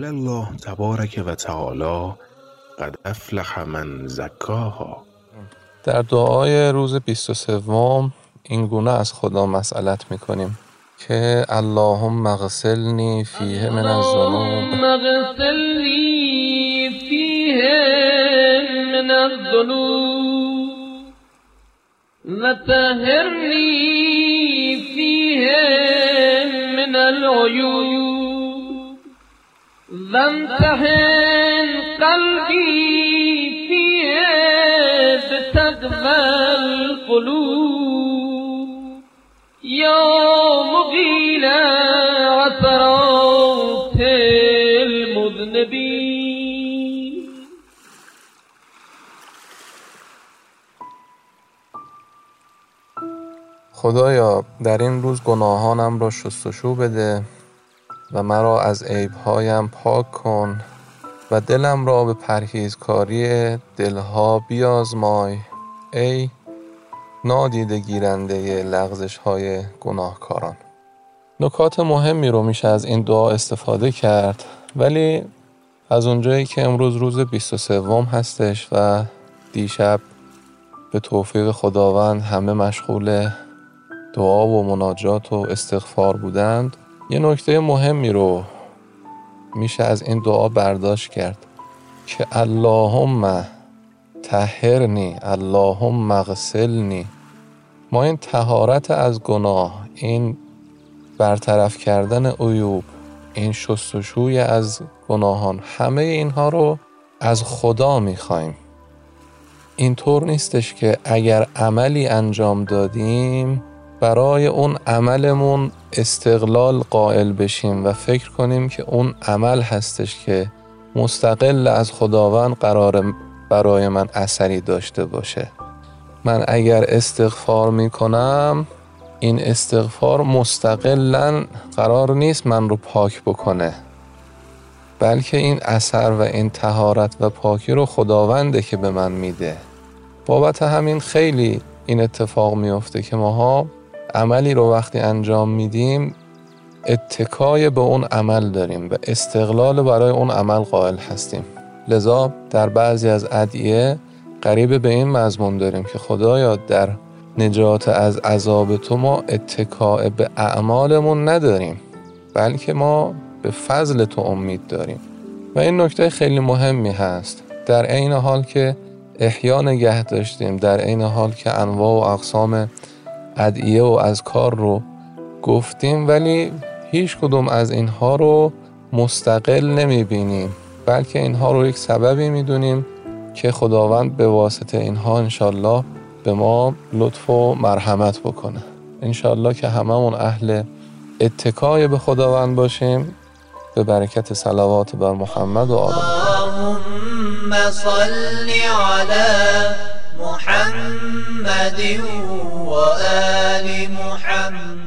قال الله تبارک و تعالی قد افلح من زکاها. در دعای روز 23 این گونه از خدا مسئلت میکنیم که اللهم اغسلنی فیه من الذنوب و طهرنی فیه من العیوب و امتحن قلبی فیه بتقوی القلوب یا مقیل عثرات المذنبین. خدایا در این روز گناهانم را شستشو بده و مرا از عیبهایم پاک کن و دلم را به پرهیزکاری دلها بیازمای ای نادیده گیرنده لغزش های گناهکاران. نکات مهمی رو میشه از این دعا استفاده کرد، ولی از اونجایی که امروز روز 23 هستش و دیشب به توفیق خداوند همه مشغول دعا و مناجات و استغفار بودند، یه نکته مهمی رو میشه از این دعا برداشت کرد که اللهم طهرنی اللهم اغسلنی. ما این طهارت از گناه، این برطرف کردن عیوب، این شستشوی از گناهان، همه اینها رو از خدا میخوایم. اینطور نیستش که اگر عملی انجام دادیم برای اون عملمون استقلال قائل بشیم و فکر کنیم که اون عمل هستش که مستقل از خداوند قرار برای من اثری داشته باشه. من اگر استغفار میکنم، این استغفار مستقلاً قرار نیست من رو پاک بکنه، بلکه این اثر و این طهارت و پاکی رو خداونده که به من میده. بابت همین خیلی این اتفاق میفته که ماها عملی رو وقتی انجام میدیم اتکای به اون عمل داریم و استقلال برای اون عمل قائل هستیم. لذا در بعضی از ادعیه قریب به این مضمون داریم که خدایا در نجات از عذاب تو ما اتکاء به اعمالمون نداریم، بلکه ما به فضل تو امید داریم. و این نکته خیلی مهمی هست. در عین حال که احیا نگه داشتیم، در عین حال که انواع و اقسام ادعیه و اذکار رو گفتیم، ولی هیچ کدوم از اینها رو مستقل نمیبینیم، بلکه اینها رو یک سببی میدونیم که خداوند به واسطه اینها انشالله به ما لطف و مرحمت بکنه. انشالله که هممون اهل اتکای به خداوند باشیم به برکت صلوات بر محمد و آل اللهم صل علی محمد و آل محمد.